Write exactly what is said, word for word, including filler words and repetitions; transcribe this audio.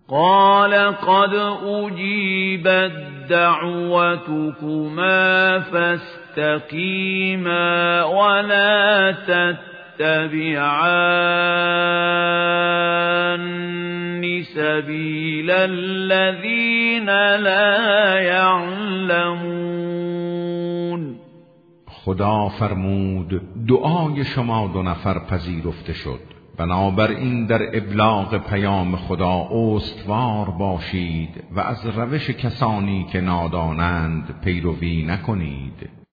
قال قد أجيبت دعوتكما فاستقيما ولا تتبعان سبيل الذين لا يعلمون. خدا فرمود دعای شما دو نفر پذیرفته شد، بنابراین در ابلاغ پیام خدا استوار باشید و از روش کسانی که نادانند پیروی نکنید.